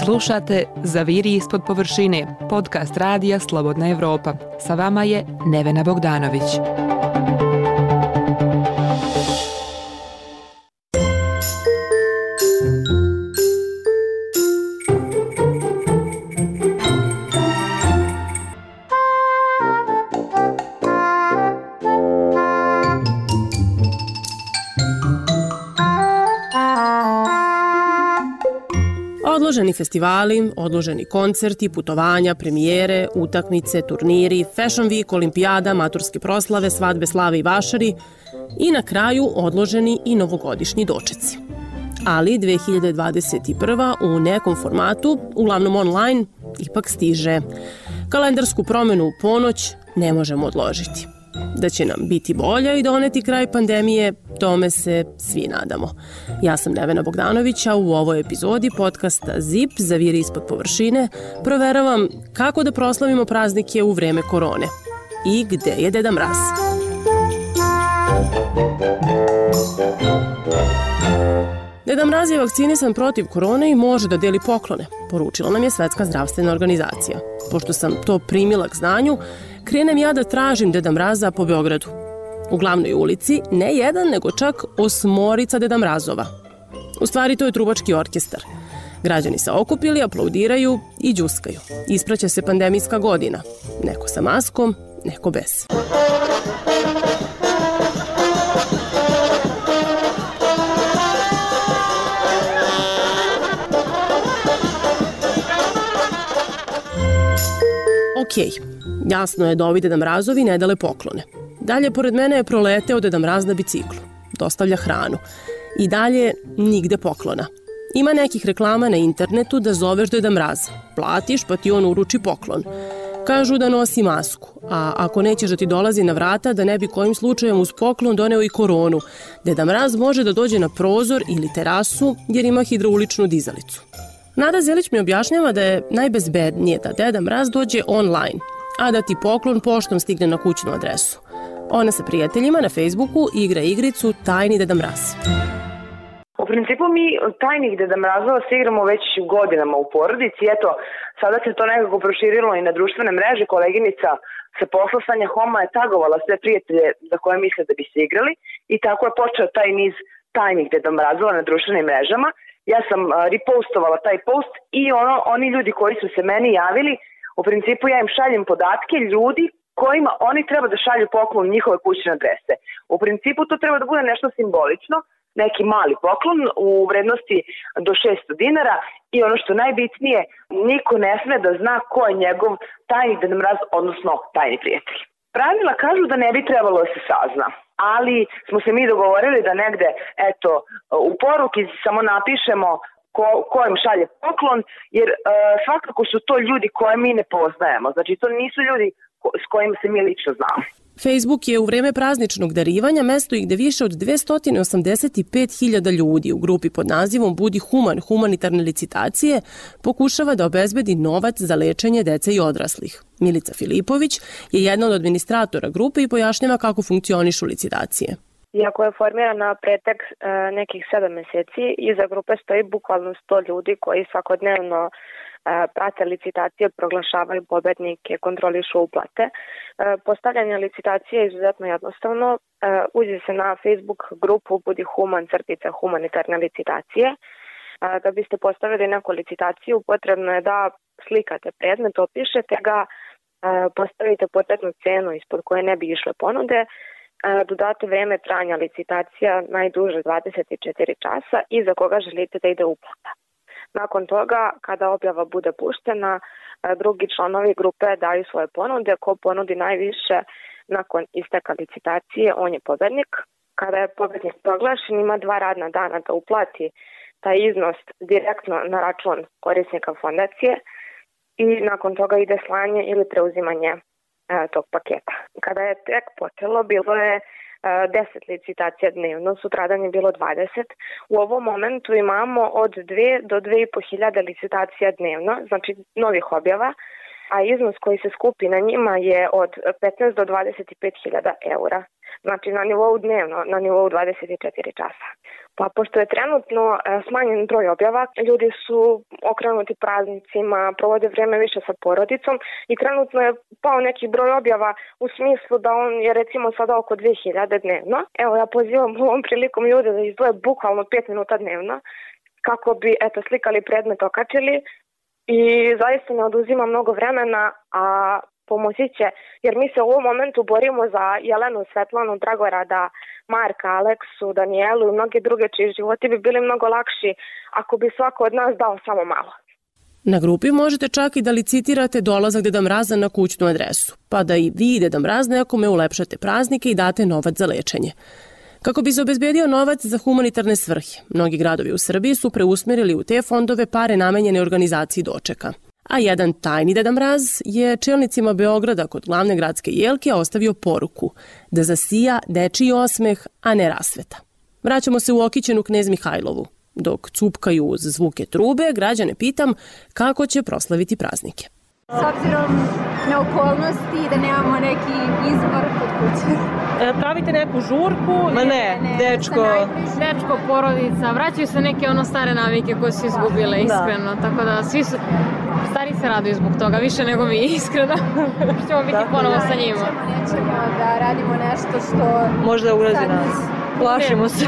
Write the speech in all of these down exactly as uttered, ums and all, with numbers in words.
Slušate Zaviri ispod površine, podcast radija Slobodna Evropa. Sa vama je Nevena Bogdanović. Odloženi festivali, odloženi koncerti, putovanja, premijere, utakmice, turniri, Fashion Week, olimpijada, maturske proslave, svadbe, slave i vašari i na kraju odloženi i novogodišnji dočeci. Ali dve hiljade dvadeset prva u nekom formatu, uglavnom online, ipak stiže. Kalendarsku promenu u ponoć ne možemo odložiti. Da će nam biti bolja i doneti kraj pandemije, tome se svi nadamo. Ja sam Nevena Bogdanović, a u ovoj epizodi podcasta Zip, Zaviri ispod površine, proveravam kako da proslavimo praznike u vreme korone i gde je Deda Mraz. Deda Mraz je vakcinisan protiv korone i može da deli poklone, poručila nam je Svetska zdravstvena organizacija. Pošto sam to primila k znanju, krenem ja da tražim Deda Mraza po Beogradu. U glavnoj ulici ne jedan, nego čak osmorica Deda Mrazova. U stvari to je trubački orkestar. Građani se okupili, aplaudiraju i đuskaju. Ispraća se pandemijska godina. Neko sa maskom, neko bez. Okej, jasno je da ovi Deda Mrazovi ne dale poklone. Dalje, pored mene je proleteo Deda Mraz na biciklu. Dostavlja hranu. I dalje nigde poklona. Ima nekih reklama na internetu da zoveš Deda Mraza. Platiš pa ti on uruči poklon. Kažu da nosi masku, a ako nećeš da ti dolazi na vrata da ne bi kojim slučajem uz poklon doneo i koronu, Deda Mraz može da dođe na prozor ili terasu jer ima hidrauličnu dizalicu. Nada Zelić mi objašnjava da je najbezbednije da Deda Mraz dođe online, a da ti poklon poštom stigne na kućnu adresu. Ona sa prijateljima na Facebooku igra igricu Tajni Deda Mraz. U principu mi tajnih Deda Mrazova se igramo već godinama u porodici. Eto, sada se to nekako proširilo i na društvene mreže. Koleginica sa posla Sanja Homa je tagovala sve prijatelje za koje misle da bi se igrali i tako je počeo taj niz tajnih Deda Mrazova na društvenim mrežama. Ja sam repostovala taj post i ono, oni ljudi koji su se meni javili, u principu ja im šaljem podatke ljudi kojima oni treba da šalju poklon njihove kućne adrese. U principu to treba da bude nešto simbolično, neki mali poklon u vrednosti do šesto dinara i ono što najbitnije, niko ne sme da zna ko je njegov tajni Deda Mraz, odnosno tajni prijatelj. Pravila kažu da ne bi trebalo da se sazna, ali smo se mi dogovorili da negde, eto, u poruki samo napišemo ko, ko im šalje poklon, jer e, svakako su to ljudi koje mi ne poznajemo. Znači, to nisu ljudi ko, s kojima se mi lično znamo. Facebook je u vreme prazničnog darivanja mesto i gde više od dvesta osamdeset pet hiljada ljudi u grupi pod nazivom Budi human humanitarne licitacije pokušava da obezbedi novac za lečenje dece i odraslih. Milica Filipović je jedna od administratora grupe i pojašnjava kako funkcionišu licitacije. Iako je formirana pretek e, nekih sedam meseci, iza grupe stoji bukvalno sto ljudi koji svakodnevno prate licitacije, proglašavaju pobednike, kontrolišu uplate. Postavljanje licitacije je izuzetno jednostavno. Uđe se na Facebook grupu Budi human crtica humanitarne licitacije. Da biste postavili neku licitaciju, potrebno je da slikate predmet, opišete ga, postavite početnu cenu ispod koje ne bi išle ponude, dodate vreme trajanja licitacija najduže dvadeset četiri časa i za koga želite da ide uplata. Nakon toga, kada objava bude puštena, drugi članovi grupe daju svoje ponude. Ko ponudi najviše nakon isteka licitacije, on je pobednik. Kada je pobednik proglašen, ima dva radna dana da uplati taj iznos direktno na račun korisnika fondacije i nakon toga ide slanje ili preuzimanje tog paketa. Kada je tek počelo, bilo je deset licitacija dnevno, sutradan je bilo dvadeset. U ovom momentu imamo od dve do dve i po hiljade licitacija dnevno, znači novih objava, a iznos koji se skupi na njima je od petnaest do dvadeset pet hiljada eura. znači na nivou dnevno, na nivou dvadeset četiri časa. Pa pošto je trenutno smanjen broj objava, ljudi su okrenuti praznicima, provode vrijeme više sa porodicom i trenutno je pao neki broj objava u smislu da on je recimo sada oko dvije hiljade dnevno. Evo ja pozivam ovom prilikom ljude da izdvoje bukvalno pet minuta dnevno kako bi eto, slikali predmet, okačili i zaista ne oduzima mnogo vremena, a pomoći će, jer mi se u ovom momentu borimo za Jelenu, Svetlanu, Dragorada, Marka, Aleksu, Danijelu i mnoge druge čiji životi bi bili mnogo lakši ako bi svako od nas dao samo malo. Na grupi možete čak i da licitirate dolazak Deda Mraza na kućnu adresu, pa da i vi, Deda Mraz, nekome ulepšate praznike i date novac za lečenje. Kako bi se obezbedio novac za humanitarne svrhe, mnogi gradovi u Srbiji su preusmerili u te fondove pare namenjene organizaciji dočeka. A jedan tajni Deda Mraz je čelnicima Beograda kod glavne gradske jelke ostavio poruku da zasija dečiji osmeh, a ne rasveta. Vraćamo se u okićenu Knez Mihajlovu. Dok cupkaju uz zvuke trube, građane pitam kako će proslaviti praznike. S obzirom na okolnosti da nemamo neki izbor kod kuće. E, pravite neku žurku? Ma ne, ne, dečko. Dečko, porodica, vraćaju se neke ono stare navike koje su izgubile, iskreno. Da. Tako da svi su, stari se raduju zbog toga, više nego mi, iskreno. Ćemo biti ponovo sa njima. Nećemo da radimo nešto što... Možda ugrozi nas. Plašimo se.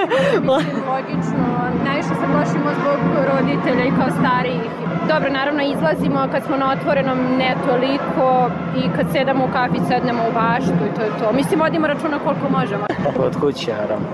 Logično, najviše se plašimo zbog roditelja i kao starijih. Dobro, naravno izlazimo kad smo na otvorenom, ne toliko, i kad sedamo u kafi, sednemo u baštu i to je to. Mislim, vodimo računa koliko možemo. Od kuće, naravno.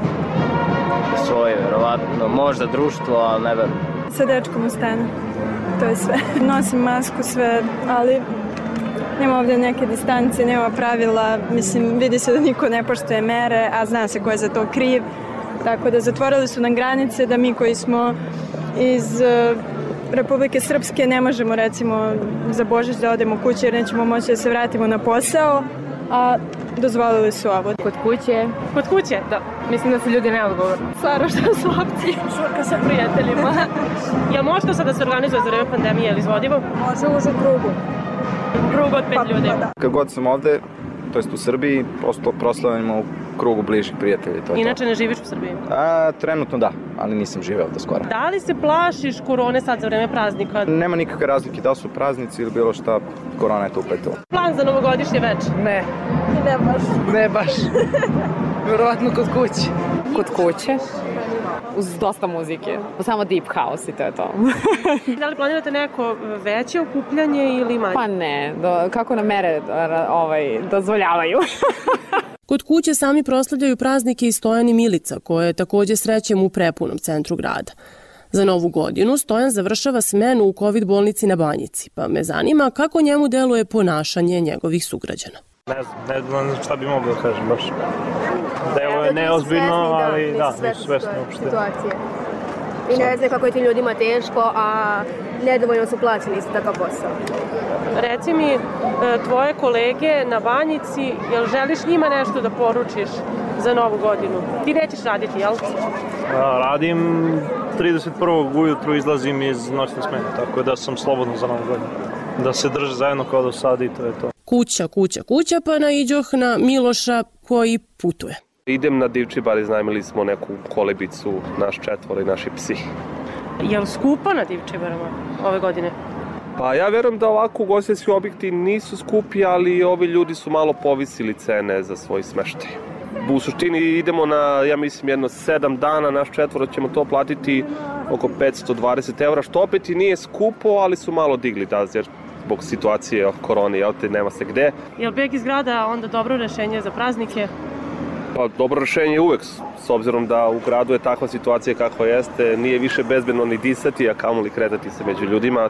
Svoje, verovatno, možda društvo, ali ne verujem. Sa dečkom u stanu, to je sve. Nosim masku, sve, ali nema ovdje neke distance, nema pravila. Mislim, vidi se da niko ne poštuje mere, a zna se ko je za to kriv. Tako da zatvorili su nam granice, da mi koji smo iz Republike Srpske ne možemo recimo za Božić da odemo kuće jer nećemo moći da se vratimo na posao, a dozvolili su ovo. Kod kuće. Kod kuće? Da. Mislim da su ljudi neodgovorni. Stvarno što su opcije. Žurka sa prijateljima. Jel može to sad da se organizuje za vreme pandemije, je li izvodivo? Može u užem krugu. Krug od pet pa, ljudi. Da. Kad god sam ovde, to jest u Srbiji, prosto proslavimo u krugu bližih prijatelja. To Inače to. Ne živiš u Srbiji? A, trenutno da, ali nisam živeo ovde skoro. Da li se plašiš korone sad za vreme praznika? Nema nikakve razlike da su praznici ili bilo šta, korona je to upletila. Plan za novogodišnje večer? Ne. Ne baš. Ne baš. Vjerovatno kod kuće. Kod kuće? Uz dosta muzike. Samo deep house i to je to. Da li planirate neko veće okupljanje ili manje? Pa ne, do, kako nam mere ovaj, dozvoljavaju. Kod kuće sami proslavljaju praznike i Stojan i Milica, koje također srećemo u prepunom centru grada. Za novu godinu Stojan završava smenu u kovid bolnici na Banjici, pa me zanima kako njemu deluje ponašanje njegovih sugrađana. Ne znam, ne znam šta bi mogao da kažem baš. Delo je neozbiljno, ali da, nisu svesni uopšte. I ne znam kako je tim ljudima teško, a nedovoljno su plaćeni isto takav posao. Reci mi, tvoje kolege na Banjici, jel želiš njima nešto da poručiš za novu godinu? Ti nećeš raditi, jel? A, radim trideset prvog ujutru, izlazim iz noćne smene, tako da sam slobodan za novu godinu. Da se drže zajedno kao do sada i to je to. Kuća, kuća, kuća, pa naiđoh na Miloša koji putuje. Idem na Divčibar, iznajmili smo neku kolebicu, naš četvor i naši psi. Je li skupo na Divčibarama ove godine? Pa ja verujem da ovako ugostiteljski objekti nisu skupi, ali ovi ljudi su malo povisili cene za svoj smeštaj. U suštini idemo na, ja mislim, jedno sedam dana, naš četvor ćemo to platiti oko petsto dvadeset eura, što opet i nije skupo, ali su malo digli da, jer zbog situacije korone, jel te, nema se gde. Je li beg iz grada onda dobro rešenje za praznike? Pa dobro rešenje je uvek, s obzirom da u gradu je takva situacija kakva jeste, nije više bezbedno ni disati, a kamoli kretati se među ljudima.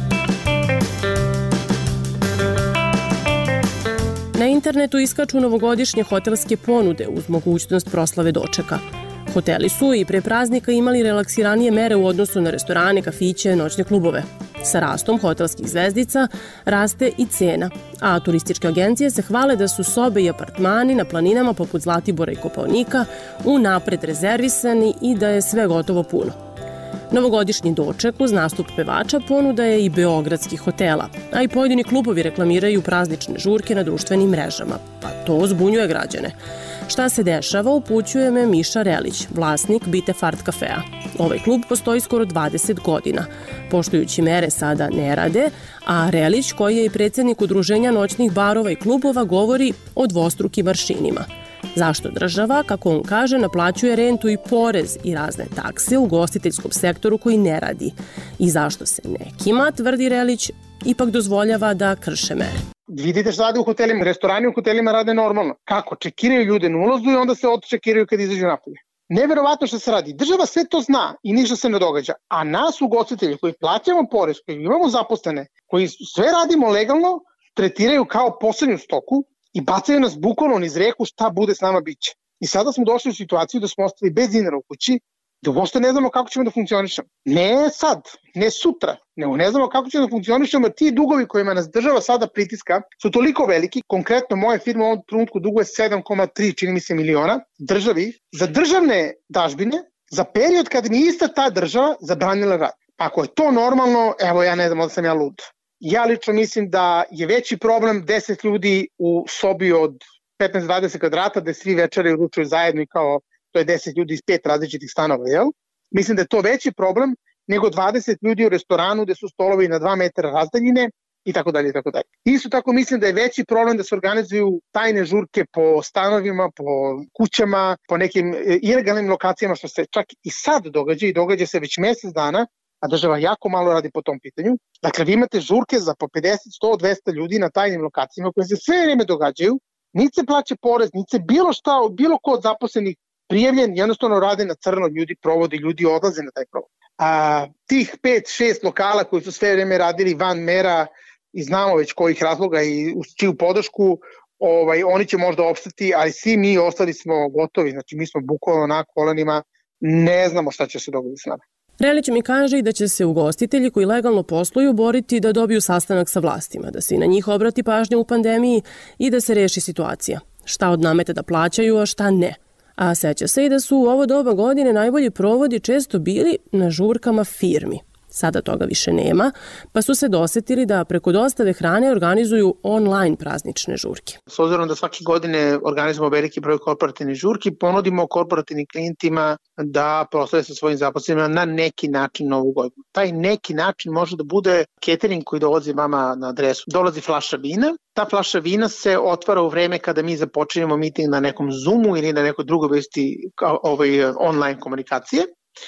Na internetu iskaču novogodišnje hotelske ponude uz mogućnost proslave dočeka. Hoteli su i pre praznika imali relaksiranije mere u odnosu na restorane, kafiće, noćne klubove. Sa rastom hotelskih zvezdica raste i cena, a turističke agencije se hvale da su sobe i apartmani na planinama poput Zlatibora i Kopaonika unapred rezervisani i da je sve gotovo puno. Novogodišnji doček uz nastup pevača ponuda je i beogradskih hotela, a i pojedini klubovi reklamiraju praznične žurke na društvenim mrežama, pa to zbunjuje građane. Šta se dešava, upućuje me Miša Relić, vlasnik Bite Fart kafea. Ovaj klub postoji skoro dvadeset godina. Poštujući mere sada ne rade, a Relić, koji je i predsjednik udruženja noćnih barova i klubova, govori o dvostrukim aršinima. Zašto država, kako on kaže, naplaćuje rentu i porez i razne takse u ugostiteljskom sektoru koji ne radi? I zašto se nekima, tvrdi Relić, ipak dozvoljava da krše mere? Vidite šta rade u hotelima, restorani u hotelima rade normalno. Kako? Čekiraju ljude na ulazu i onda se odčekiraju kad izađu napolje. Neverovatno što se radi. Država sve to zna i ništa se ne događa. A nas ugostitelji koji plaćamo porez, koji imamo zaposlene, koji sve radimo legalno, tretiraju kao poslednju stoku i bacaju nas bukvalno niz reku šta bude s nama biće. I sada smo došli u situaciju da smo ostali bez dinara u kući, da uopšte ne znamo kako ćemo da funkcionišemo. Ne sad, ne sutra, nego ne znamo kako ćemo da funkcionišemo, jer ti dugovi kojima nas država sada pritiska su toliko veliki. Konkretno, moja firma u ovom trenutku duguje sedam zarez tri, čini mi se, miliona državi za državne dažbine za period kad mi ista ta država zabranila rad. Ako je to normalno, evo ja ne znam da sam ja lud. Ja lično mislim da je veći problem deset ljudi u sobi od petnaest do dvadeset kvadrata gde svi večeri ručuju zajedno i kao to je deset ljudi iz pet različitih stanova, jel? Mislim da je to veći problem nego dvadeset ljudi u restoranu gde su stolovi na dva metra razdaljine i tako dalje i tako dalje. Isto tako mislim da je veći problem da se organizuju tajne žurke po stanovima, po kućama, po nekim ilegalnim lokacijama, što se čak i sad događa i događa se već mesec dana, a država jako malo radi po tom pitanju. Dakle, vi imate žurke za po pedeset, sto, dvesta ljudi na tajnim lokacijama koje se sve vreme događaju, niti se plaća porez, niti se bilo šta, bilo ko od zaposlenih prijavljen, jednostavno rade na crno, ljudi provode, ljudi odlaze na taj provod. A tih pet, šest lokala koji su sve vreme radili van mera i znamo već kojih razloga i uz čiju podršku, ovaj, oni će možda opstati, ali svi mi ostali smo gotovi, znači mi smo bukvalno na kolenima, ne znamo šta će se dogoditi s nama. Relić mi kaže i da će se ugostitelji koji legalno posluju boriti da dobiju sastanak sa vlastima, da se i na njih obrati pažnja u pandemiji i da se reši situacija. Šta od nameta da plaćaju, a šta ne. A seća se i da su u ovo doba godine najbolji provodi često bili na žurkama firmi. Sada toga više nema, pa su se dosetili da preko dostave hrane organizuju online praznične žurke. S obzirom da svake godine organizujemo veliki broj korporativnih žurki, ponudimo korporativnim klijentima da proslave sa svojim zaposlenima na neki način novu godinu. Taj neki način može da bude catering koji dolazi vama na adresu. Dolazi flaša vina, ta flaša vina se otvara u vreme kada mi započinjemo miting na nekom Zoomu ili na nekoj drugoj vrsti ovaj, online komunikacije.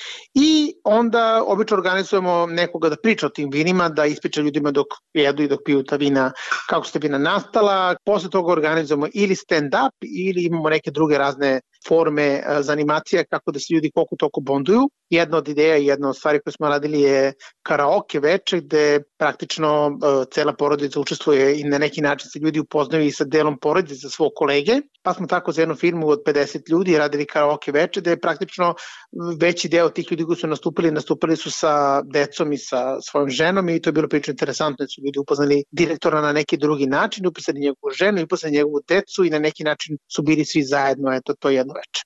I onda obično organizujemo nekoga da priča o tim vinima, da ispriča ljudima dok jedu i dok piju ta vina, kako su te vina nastala. Posle toga organizujemo ili stand-up ili imamo neke druge razne forme za animacije kako da se ljudi koliko toliko bonduju. Jedna od ideja i jedna od stvari koje smo radili je karaoke veče gde praktično uh, cela porodica učestvuje i na neki način se ljudi upoznaju i sa delom porodice za svog kolege. Pa smo tako za jednu firmu od pedeset ljudi radili karaoke veče gde je praktično veći deo tih ljudi koji su nastupili, nastupili su sa decom i sa svojom ženom i to je bilo prilično interesantno da su ljudi upoznali direktora na neki drugi način, upoznali njegovu ženu, upoznali njegovu decu i na neki način su bili svi zajedno, eto to jedno veče.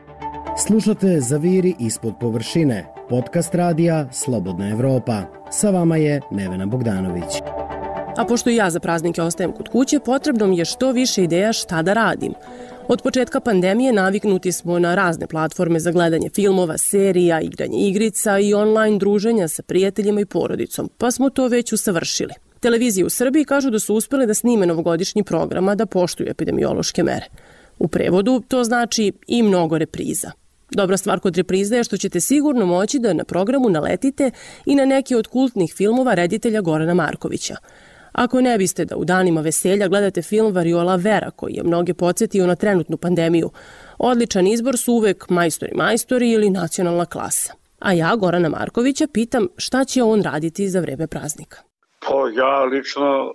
Slušate Zaviri ispod površine, podcast radija Slobodna Evropa. Sa vama je Nevena Bogdanović. A pošto i ja za praznike ostajem kod kuće, potrebno mi je što više ideja šta da radim. Od početka pandemije naviknuti smo na razne platforme za gledanje filmova, serija, igranje igrica i online druženja sa prijateljima i porodicom, pa smo to već usavršili. Televizije u Srbiji kažu da su uspeli da snime novogodišnji program, a da poštuju epidemiološke mere. U prevodu to znači i mnogo repriza. Dobra stvar kod repriza je što ćete sigurno moći da na programu naletite i na neki od kultnih filmova reditelja Gorana Markovića. Ako ne biste da u danima veselja gledate film Variola Vera, koji je mnoge podsjetio na trenutnu pandemiju, odličan izbor su uvek Majstori majstori ili Nacionalna klasa. A ja, Gorana Markovića, pitam šta će on raditi za vreme praznika. Pa ja lično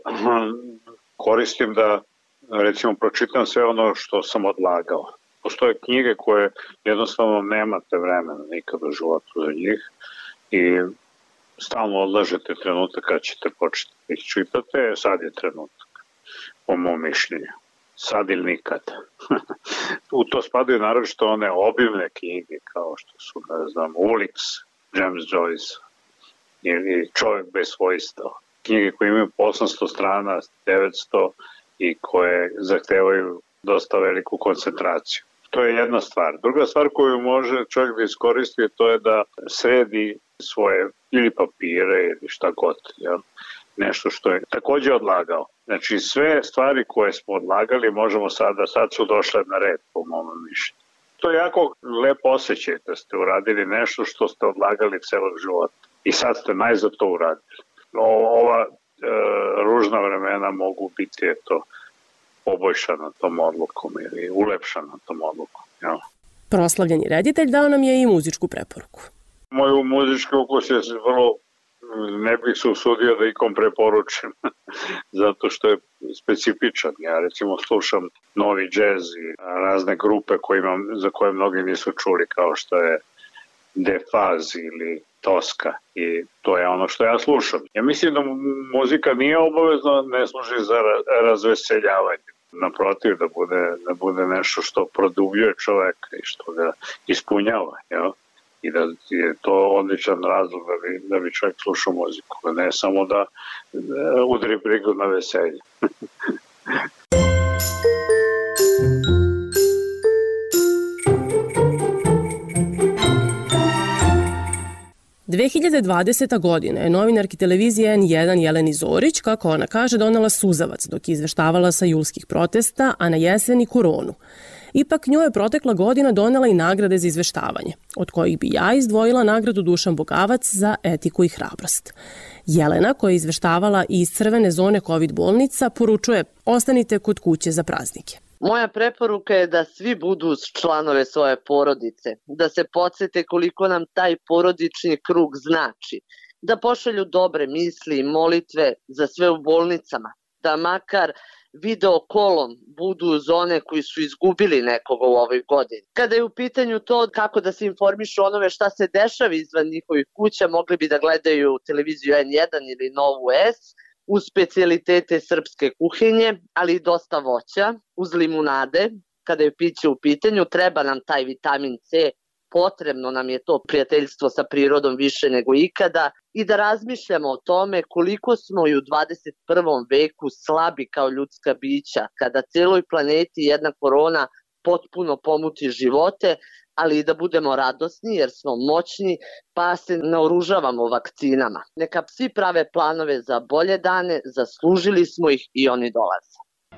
koristim da recimo pročitam sve ono što sam odlagao. Postoje knjige koje jednostavno nemate vremena nikada u životu za njih i stalno odlažete trenutak kad ćete početi da ih čitate, sad je trenutak, po mom mišljenju. Sad ili nikad. U to spadaju naročito one obimne knjige kao što su, ne znam, Ulix, James Joyce ili Čovjek bez svojstava. Knjige koje imaju po osamsto strana, devetsto i koje zahtevaju dosta veliku koncentraciju. To je jedna stvar. Druga stvar koju može čovjek da iskoristi, to je da sredi svoje ili papire ili šta god, jel? Nešto što je takođe odlagao. Znači sve stvari koje smo odlagali možemo sada, sad su došle na red po mom mišljenju. To je jako lepo osjećaj da ste uradili nešto što ste odlagali celog života i sad ste najzad to uradili. Ova e, ružna vremena mogu biti eto, poboljšana tom odlukom ili ulepšana tom odlukom. Ja. Proslavljeni reditelj dao nam je i muzičku preporuku. Moj muzički ukus je vrlo, ne bih se usudio da ikom preporučim, zato što je specifičan. Ja recimo slušam novi džez i razne grupe kojima, za koje mnogi nisu čuli, kao što je Defaz ili Toska, i to je ono što ja slušam. Ja mislim da muzika nije obavezno, ne služi za razveseljavanje. Naprotiv, da bude, da bude nešto što produbljuje čoveka i što ga ispunjava, jel? I da je to odličan razlog da bi, da bi čovjek slušao muziku, ne samo da udri brigu na veselje. dve hiljade dvadeseta. godina je novinarki televizije en jedan Jeleni Zorić, kako ona kaže, donela suzavac dok je izveštavala sa julskih protesta, a na jeseni koronu. Ipak njoj je protekla godina donela i nagrade za izveštavanje, od kojih bi ja izdvojila nagradu Dušan Bogavac za etiku i hrabrost. Jelena, koja je izveštavala iz crvene zone COVID bolnica, poručuje: ostanite kod kuće za praznike. Moja preporuka je da svi budu uz članove svoje porodice, da se podsete koliko nam taj porodični krug znači, da pošalju dobre misli i molitve za sve u bolnicama, da makar video kolom budu uz one koji su izgubili nekoga u ovoj godini. Kada je u pitanju to kako da se informišu onome šta se dešava izvan njihovih kuća, mogli bi da gledaju televiziju en jedan ili Novu S, uz specijalitete srpske kuhinje, ali i dosta voća, uz limunade. Kada je piće u pitanju, treba nam taj vitamin C, potrebno nam je to prijateljstvo sa prirodom više nego ikada, i da razmišljamo o tome koliko smo i u dvadeset prvom veku slabi kao ljudska bića, kada celoj planeti jedna korona potpuno pomuti živote, ali i da budemo radosni jer smo moćni, pa se naoružavamo vakcinama. Neka psi prave planove za bolje dane, zaslužili smo ih i oni dolaze.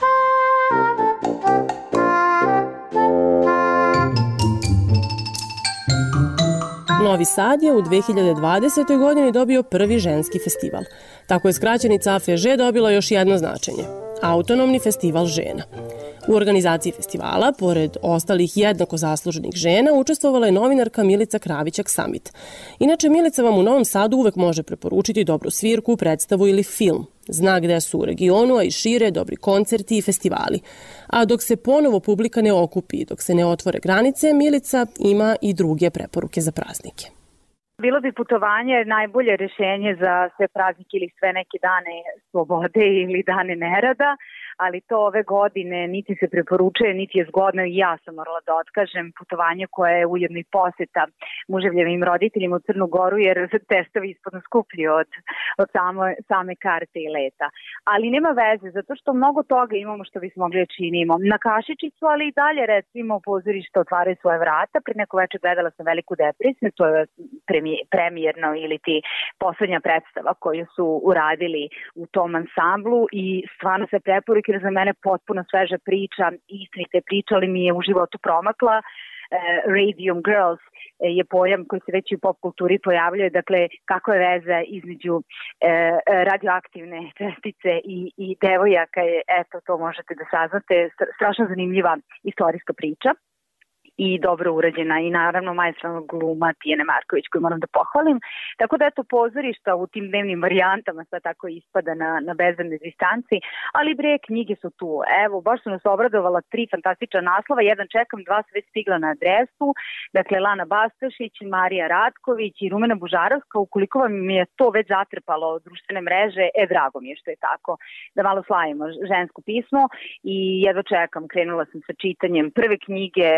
Novi Sad je u dve hiljade dvadesetoj. godini dobio prvi ženski festival. Tako je skraćenica A F Ž dobila još jedno značenje – Autonomni festival žena. U organizaciji festivala, pored ostalih jednako zasluženih žena, učestvovala je novinarka Milica Kravićak-Samit. Inače, Milica vam u Novom Sadu uvek može preporučiti dobru svirku, predstavu ili film. Zna gde su u regionu, a i šire, dobri koncerti i festivali. A dok se ponovo publika ne okupi, dok se ne otvore granice, Milica ima i druge preporuke za praznike. Bilo bi putovanje najbolje rešenje za sve praznike ili sve neke dane slobode ili dane nerada, ali to ove godine niti se preporučuje, niti je zgodno i ja sam morala da otkažem putovanje koje je ujedno i poseta muževljevim roditeljima u Crnu Goru, jer testovi ispodno skuplji od, od samo, same karte i leta. Ali nema veze, zato što mnogo toga imamo što bismo mogli da činimo. Na Kašičicu, ali i dalje, recimo, pozorište otvaraju svoje vrata. Pre neko večer gledala sam Veliku depresiju, to je premijerno ili ti poslednja predstava koju su uradili u tom ansamblu i stvarno se preporuke, jer za mene potpuno sveža priča, istinite priča, ali mi je u životu promakla. Radium Girls je pojam koji se već i u pop kulturi pojavljuje, dakle kako je veza između radioaktivne čestice i, i devojaka je, eto, to možete da saznate, strašno zanimljiva istorijska priča i dobro urađena i naravno maestralna gluma Tijene Marković koju moram da pohvalim. Tako da eto, pozorišta u tim dnevnim varijantama sad tako ispada na, na bezbednoj distanci, ali bre, knjige su tu. Evo, baš su nas obradovala tri fantastična naslova, jedan čekam, dva su već stigla na adresu, dakle Lana Bastašić, Marija Ratković i Rumena Bužarovska. Ukoliko vam je to već zatrpalo društvene mreže, e, drago mi je što je tako, da malo slavimo žensko pismo i jedva čekam, krenula sam sa čitanjem prve knjige, čekam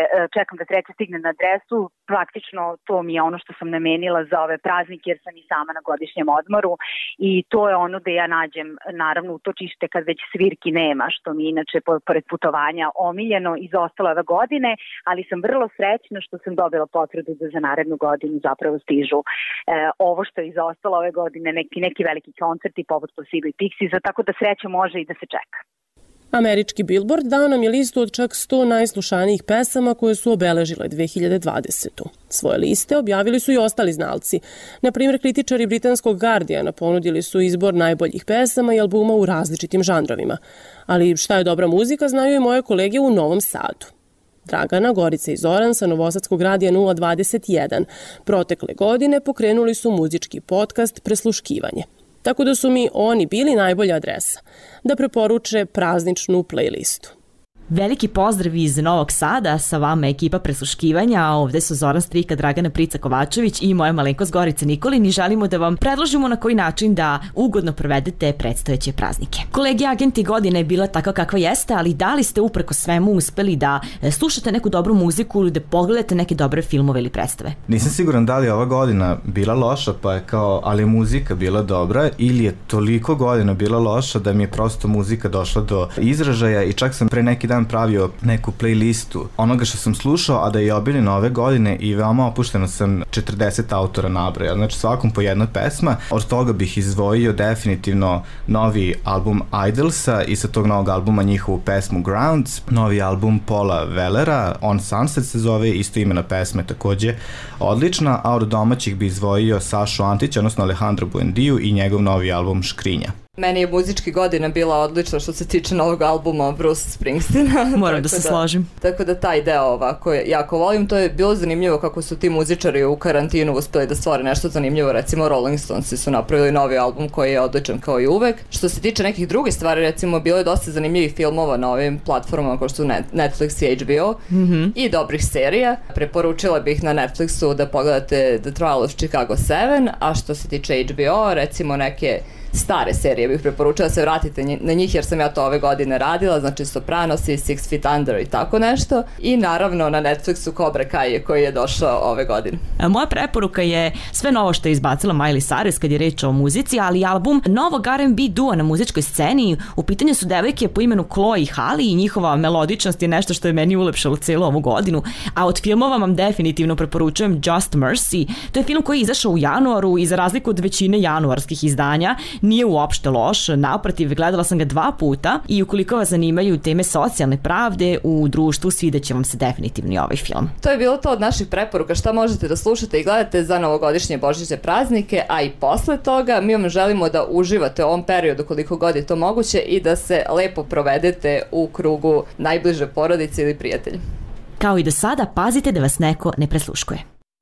čekam da treće stigne na adresu, praktično to mi je ono što sam namenila za ove praznike jer sam i sama na godišnjem odmoru i to je ono da ja nađem naravno utočište kad već svirki nema, što mi inače pored putovanja omiljeno izostalo ove godine, ali sam vrlo srećna što sam dobila potvrdu da za narednu godinu zapravo stižu e, ovo što je izostalo ove godine, neki, neki veliki koncerti poput Placebo i Pixiesa, tako da sreća može i da se čeka. Američki Billboard dao nam je listu od čak sto najslušanijih pesama koje su obeležile dve hiljade dvadesetu. Svoje liste objavili su i ostali znalci. Na primjer, kritičari britanskog Guardiana ponudili su izbor najboljih pesama i albuma u različitim žanrovima. Ali šta je dobra muzika znaju i moje kolege u Novom Sadu. Dragana, Gorica i Zoran sa Novosadskog radija nula dvadeset jedan protekle godine pokrenuli su muzički podcast Presluškivanje. Tako da su mi oni bili najbolja adresa da preporuče prazničnu playlistu. Veliki pozdrav iz Novog Sada, sa vama ekipa Presluškivanja, a ovde su Zoran Strika, Dragana Prica Kovačević i moja malenkost Gorica Nikolin i želimo da vam predložimo na koji način da ugodno provedete predstojeće praznike. Kolegi agenti godine je bila takva kakva jeste, ali da li ste upreko svemu uspeli da slušate neku dobru muziku ili da pogledate neke dobre filmove ili predstave? Nisam siguran da li je ova godina bila loša, pa je kao, ali je muzika bila dobra, ili je toliko godina bila loša da mi je prosto muzika došla do izražaja i čak sam pre neki dan pravio neku playlistu onoga što sam slušao, a da je obiljeno ove godine i veoma opušteno sam četrdeset autora nabraja, znači svakom po jedna pesma. Od toga bih izdvojio definitivno novi album Idolsa i sa tog novog albuma njihovu pesmu Grounds, novi album Paula Wellera, On Sunset se zove, isto imena pesme takođe odlična, a od domaćih bih izdvojio Sašu Antića, odnosno Alejandra Buendiju i njegov novi album Škrinja. Meni je muzički godina bila odlična što se tiče novog albuma Bruce Springsteena. Moram da se da, složim. Tako da taj deo ovako jako volim. To je bilo zanimljivo kako su ti muzičari u karantinu uspeli da stvore nešto zanimljivo. Recimo Rolling Stonesi su napravili novi album koji je odličan kao i uvek. Što se tiče nekih drugih stvari, recimo bilo je dosta zanimljivih filmova na ovim platformama kao što su Netflix i H B O mm-hmm. i dobrih serija. Preporučila bih na Netflixu da pogledate The Trial of Chicago sedam, a što se tiče H B O, recimo neke stare serije bih preporučila da se vratite na njih jer sam ja to ove godine radila, znači Sopranos i Six Feet Under i tako nešto. I naravno na Netflixu Cobra Kai koji je došao ove godine. Moja preporuka je sve novo što je izbacila Miley Cyrus kad je reč o muzici, ali i album novog R and B dua na muzičkoj sceni. U pitanju su devojke po imenu Chloe i Halle i njihova melodičnost je nešto što je meni ulepšalo celu ovu godinu. A od filmova vam definitivno preporučujem Just Mercy. To je film koji je izašao u januaru i za razliku od većine januarskih izdanja nije uopšte loš, naprotiv, gledala sam ga dva puta i ukoliko vas zanimaju teme socijalne pravde u društvu, svideće vam se definitivno i ovaj film. To je bilo to od naših preporuka šta možete da slušate i gledate za novogodišnje božićne praznike, a i posle toga mi vam želimo da uživate u ovom periodu koliko god je to moguće i da se lepo provedete u krugu najbliže porodice ili prijatelja. Kao i do sada, pazite da vas neko ne presluškuje.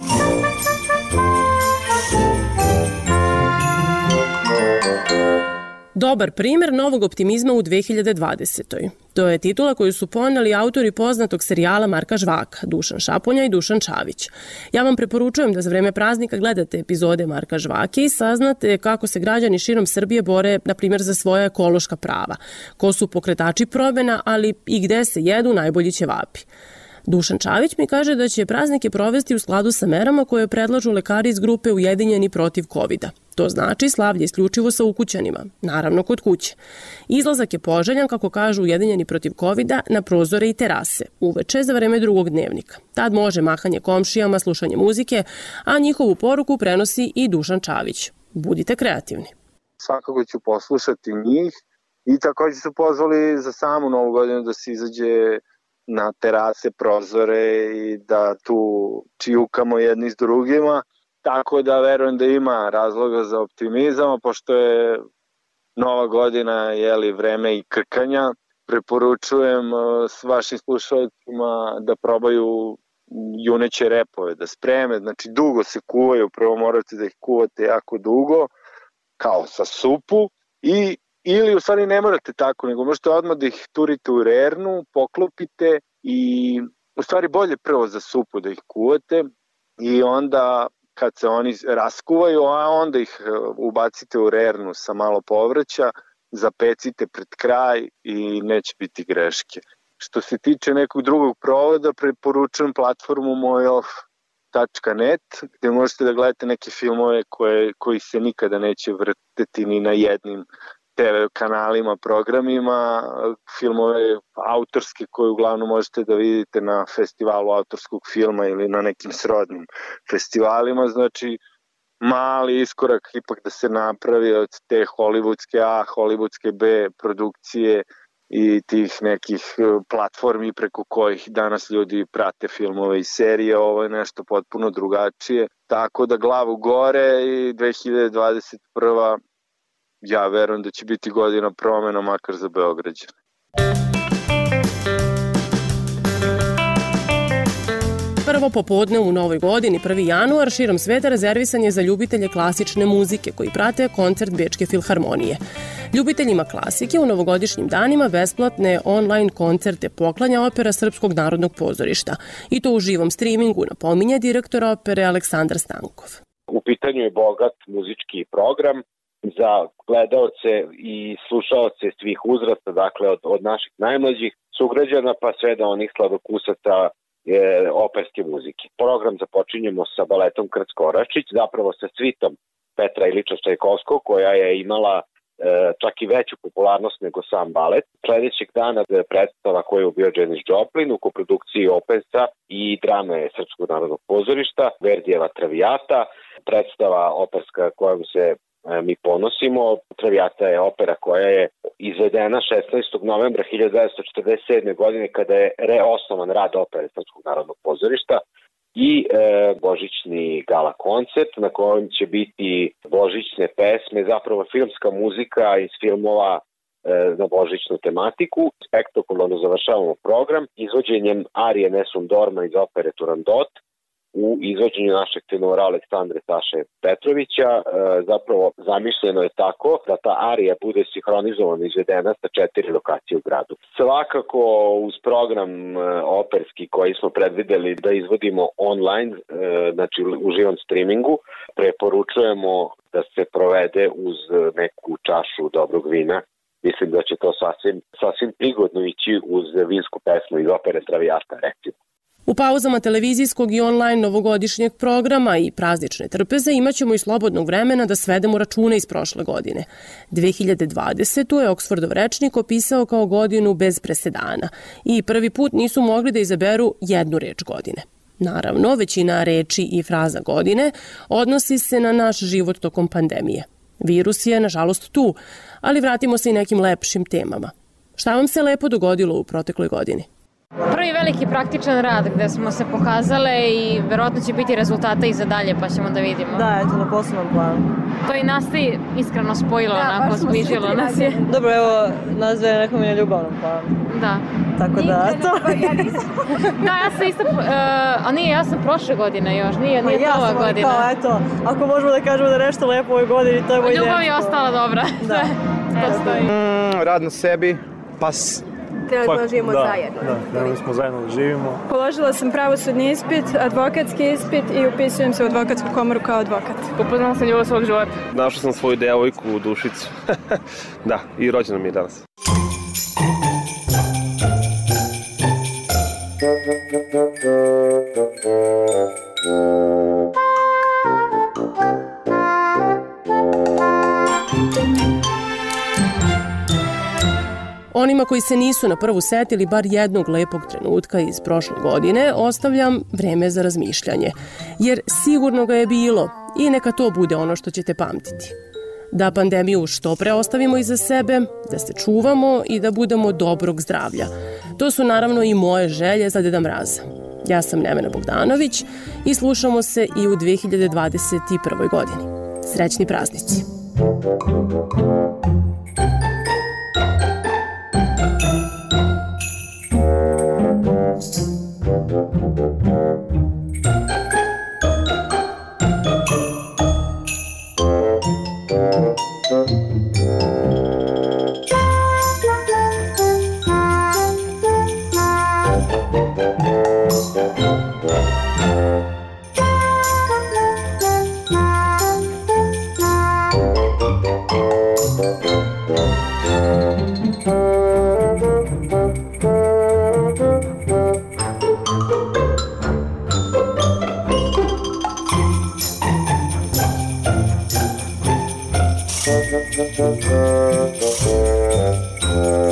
Dobar primjer novog optimizma u dve hiljade dvadesetoj. To je titula koju su poneli autori poznatog serijala Marka Žvaka, Dušan Šaponja i Dušan Čavić. Ja vam preporučujem da za vreme praznika gledate epizode Marka Žvake i saznate kako se građani širom Srbije bore, na primjer, za svoja ekološka prava, ko su pokretači promjena, ali i gde se jedu najbolji ćevapi. Dušan Čavić mi kaže da će praznike provesti u skladu sa merama koje predlažu lekari iz grupe Ujedinjeni protiv kovida. To znači slavlje isključivo sa ukućanima, naravno kod kuće. Izlazak je poželjan, kako kažu Ujedinjeni protiv kovida, na prozore i terase, uveče za vreme drugog dnevnika. Tad može mahanje komšijama, slušanje muzike, a njihovu poruku prenosi i Dušan Čavić. Budite kreativni. Svakako ću poslušati njih i također su pozvali za samu novu godinu da se izađe na terase, prozore i da tu čijukamo jedni s drugima. Tako da verujem da ima razloga za optimizam, pošto je nova godina, jeli, vreme i krkanja. Preporučujem s vašim slušalcima da probaju juneće repove, da spreme, znači dugo se kuvaju, prvo morate da ih kuvate jako dugo, kao sa supu, i ili u stvari ne morate tako, nego možete odmah da ih turite u rernu, poklopite i u stvari bolje prvo za supu da ih kuvate i onda kad se oni raskuvaju, a onda ih ubacite u rernu sa malo povrća, zapecite pred kraj i neće biti greške. Što se tiče nekog drugog provoda, preporučujem platformu mojof tačka net gde možete da gledate neke filmove koje, koji se nikada neće vrteti ni na jednim te ve kanalima, programima, filmove autorske koje uglavnom možete da vidite na festivalu autorskog filma ili na nekim srodnim festivalima, znači mali iskorak ipak da se napravi od te hollywoodske A, hollywoodske B produkcije i tih nekih platformi preko kojih danas ljudi prate filmove i serije. Ovo je nešto potpuno drugačije, tako da glavu gore i dve hiljade dvadeset prva ja verujem da će biti godina promena makar za Beograđane. Prvo popodne u novoj godini, prvi januar, širom sveta rezervisan je za ljubitelje klasične muzike koji prate koncert Bečke filharmonije. Ljubiteljima klasike u novogodišnjim danima besplatne online koncerte poklanja Opera Srpskog narodnog pozorišta. I to u živom streamingu, napominje direktor opere Aleksandar Stankov. U pitanju je bogat muzički program za gledaoce i slušaoce svih uzrasta, dakle od, od naših najmlađih sugrađana pa sve do onih sladokusaca je, operske muzike. Program započinjemo sa baletom Krcko-Oraščić, zapravo sa svitom Petra Ilića Čajkovskog, koja je imala e, čak i veću popularnost nego sam balet. Sledećeg dana predstava koju je ubio Janis Joplin u koprodukciji Opensa i drame Srpskog narodnog pozorišta, Verdijeva Traviata, predstava operska kojom se mi ponosimo. Traviata je opera koja je izvedena šesnaestog novembra hiljadu devetsto četrdeset sedme. godine kada je reosnovan rad opere Srpskog narodnog pozorišta i e, božićni gala koncert na kojem će biti božićne pesme, zapravo filmska muzika iz filmova e, na božićnu tematiku. Spektakularno završavamo program izvođenjem arije Nessun Dorma iz opere Turandot u izvođenju našeg tenora Aleksandre Saše Petrovića. E, zapravo zamišljeno je tako da ta arija bude sinhronizovana izvedena sa četiri lokacije u gradu. Svakako uz program e, operski koji smo predvideli da izvodimo online, e, znači u živom streamingu, preporučujemo da se provede uz neku čašu dobrog vina. Mislim da će to sasvim, sasvim prigodno ići uz vinsku pesmu iz opere Traviata, recimo. U pauzama televizijskog i online novogodišnjeg programa i praznične trpeze imaćemo i slobodnog vremena da svedemo račune iz prošle godine. dve hiljade dvadesetu. je Oksfordov rečnik opisao kao godinu bez presedana i prvi put nisu mogli da izaberu jednu reč godine. Naravno, većina reči i fraza godine odnosi se na naš život tokom pandemije. Virus je, nažalost, tu, ali vratimo se i nekim lepšim temama. Šta vam se lepo dogodilo u protekloj godini? Prvi veliki praktičan rad gde smo se pokazale i verovatno će biti rezultata i za dalje, pa ćemo da vidimo. Da, eto, na posebnom planu. To i nas ti iskreno spojilo, da, onako, zbližilo nas je. Dobro, evo, nas dve nekom je ljubavnom planu. Da. Tako da, to. Da, ja sam isto, uh, a nije, ja sam prošle godine još, nije, nije ja to ova godina. Kao, eto, ako možemo da kažemo da nešto lepo u ovoj godini, to je moj dječko. Ljubav je ostala dobra, da. To stoji. Mm, rad na sebi, pas. Trebali da živimo da, zajedno. Da, trebali smo zajedno da živimo. Položila sam pravosudni ispit, advokatski ispit i upisujem se u advokatsku komoru kao advokat. Upoznala sam ljubav svog života. Našao sam svoju devojku u Dušicu. Da, i rođena mi je danas. Onima koji se nisu na prvu setili bar jednog lepog trenutka iz prošle godine, ostavljam vreme za razmišljanje. Jer sigurno ga je bilo i neka to bude ono što ćete pamtiti. Da pandemiju što pre ostavimo iza sebe, da se čuvamo i da budemo dobrog zdravlja. To su naravno i moje želje za Deda Mraza. Ja sam Nevena Bogdanović i slušamo se i u dve hiljade dvadeset prvoj. godini. Srećni praznici! Thank you. Thank you.